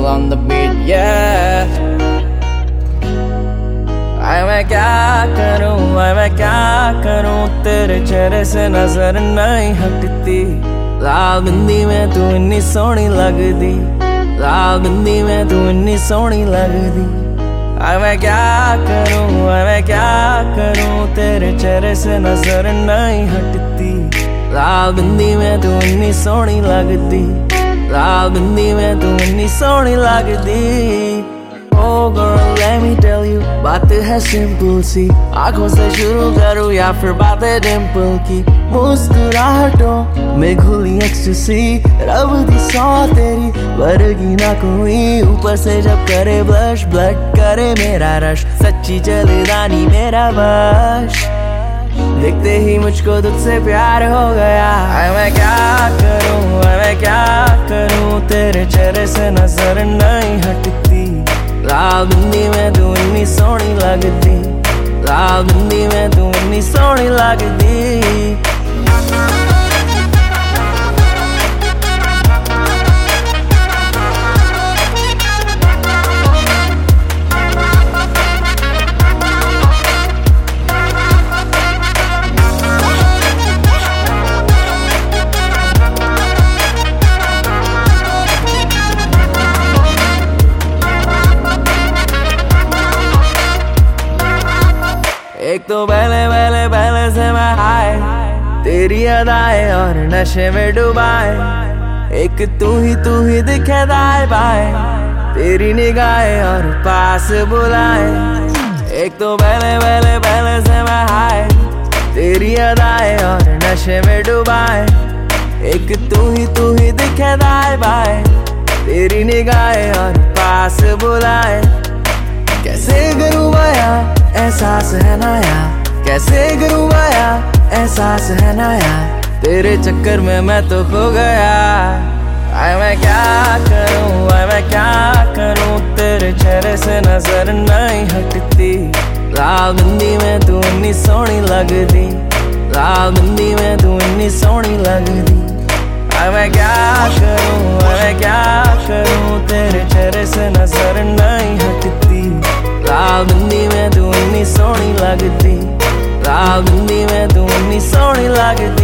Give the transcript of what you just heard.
on the beat, yeah. आए मैं क्या करूं तेरे चेहरे से नजर नहीं हटती। लाल बिंदी में तू इन्नी सोहनी लगदी, लाल बिंदी में तू इन्नी सोहनी लगदी। आए मैं क्या करूं तेरे चेहरे से नजर नहीं हटती। लाल बिंदी में तू इन्नी सोहनी लगदी, लाल बिंदी में तू इन्नी सोहनी लगदी। Oh girl, let me tell you, बात है सिंपल सी। आंखों से शुरू करूँ या फिर बातें डिम्पल की। मुस्कुराहटों में घुली एक्सटेसी, रब दी सौ तेरी वर्गी ना कोई। ऊपर से जब करे ब्लश, ब्लड करे मेरा रश। सच्ची जलदानी मेरा बश, देखते ही मुझको तुझसे प्यार हो गया। मैं क्या करूं तेरे चेहरे से नजर नहीं हटती। लाल बिंदी में तू इन्नी सोहनी लगदी, लाल बिंदी में तू इन्नी सोहनी लगदी। एक तो पहले से मैं हाय, तेरी अदाएं और नशे में डुबाए। एक तू ही दिखे दाएं बाएं, तेरी निगाहें और पास बुलाए। एक तो पहले से मैं हाय, तेरी अदाएं और नशे में डुबाए। एक तू ही दिखे दाएं बाएं, तेरी निगाहें और पास बुलाए। कैसे करूँ बया एहसास है नया, कैसे करूँ बया एहसास है नया। तेरे चक्कर में मैं तो खो गया। मैं क्या करूँ तेरे चेहरे से नजर नहीं हटती। लाल बिंदी में तू इन्नी सोहनी लगदी, लाल बिंदी में तू इन्नी सोहनी लगदी। मैं क्या करूँ तेरे चेहरे से नजर नहीं हटती। लाल बिंदी में तू इन्नी सोहनी लगदी, लाल बिंदी में तू इन्नी सोहनी लगदी।